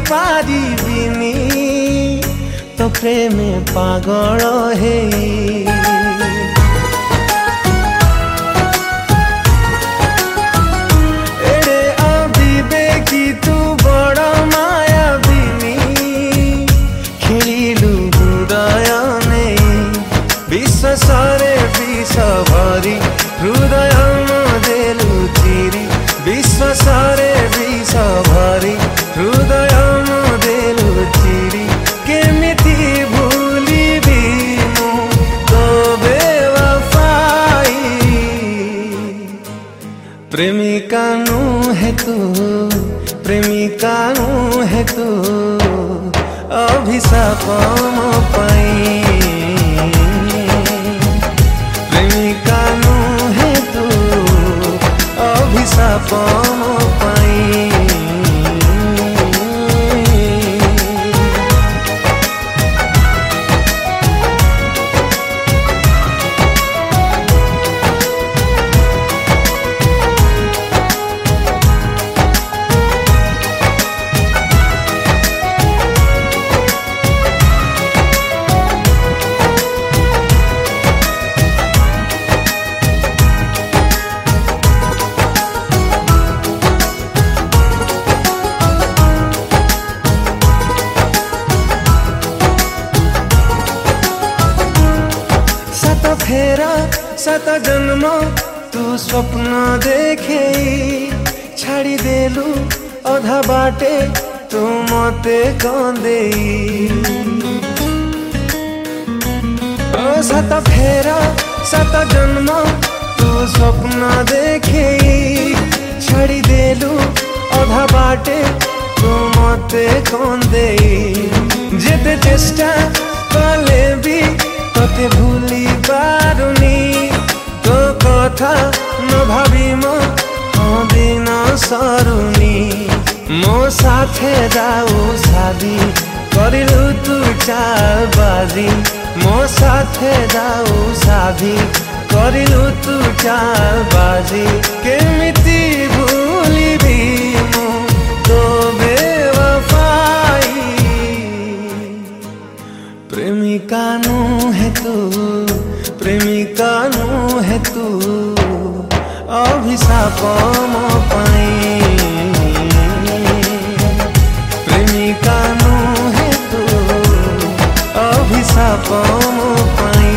पारिबिनी तो प्रेमे पागल हे एड़े अविवेकी तू बड़ मायाबिनी खेलिलु हृदय नहीं विश्वासरे विष भरी हृदय देलु चिरी विश्वासरे विष भरी हृदय देलु चिरी केमिति भूलिबी मु तो बेवफाई प्रेमिका नुहे तू प्रेमिका नुहे तू अभिशाप मो पाई प्रेमिका नुहे तू अभिशाप मो पाई फेरा सत जन्म तू स्वप्न देखे छाड़ी देलु अधा बाटे तू मते कंदे सत फेरा सत जन्म तू स्वप्न देखे छाड़ी देलु अधा बाटे तू मते कंदे जेते चेष्टा कले भी तोते भूली पारुनी तो कथा न भावी मो दिन सरुनी मो साथे जाऊ शादी करिलु तू चालबाजी मो साथे जाऊ शादी करिलु तू चालबाजी केमिति भूलिबी मो तो बेवफाई प्रेमिका नुहे तू प्रेमिका नुहे तू अभिशाप मो पाई प्रेमिका नुहे तू अभिशाप मो पाई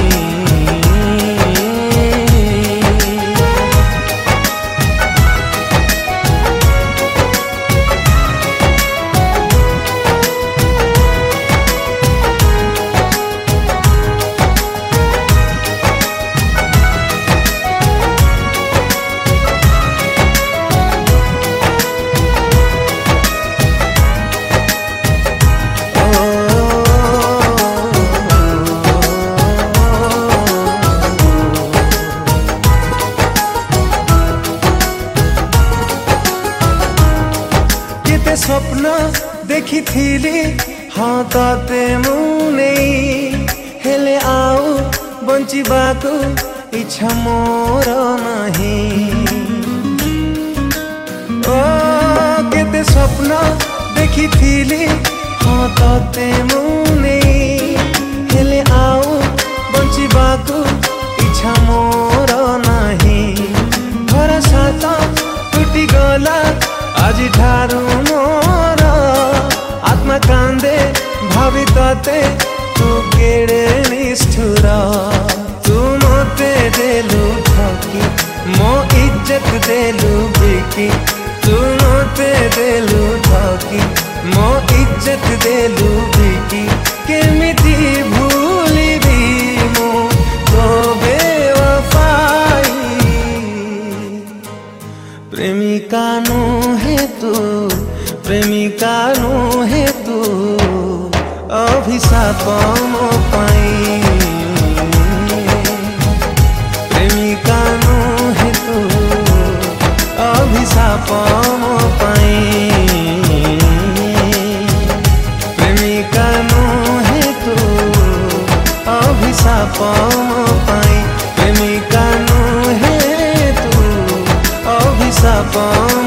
स्वप्न देखी थीली हाँ ताते मुने हेले आउ बंचिबाकू इच्छा मोर नहीं ओ केते स्वप्न देखी थीली हाँ ताते मुने हेले आउ बंचिबाकू इच्छा मोर नहीं भरोसा तो टूटी गला आज ठारू मोर आत्मा कांदे भावी ताते तू केड़े निष्ठुर तू मते देलु ठकी मो इज्जत देलु बिकी तू मते देलु ठकी मो इज्जत देलु बिकी केमिति भूलिबी मो तो बेवफाई प्रेमिका नुहे तू प्रेमिका नुहे तू अभिशाप मो पाई प्रेमिका नुहे तू अभिशाप मो पाई प्रेमिका नुहे तू अभिशाप मो पाई प्रेमिका नुहे तू अभिशाप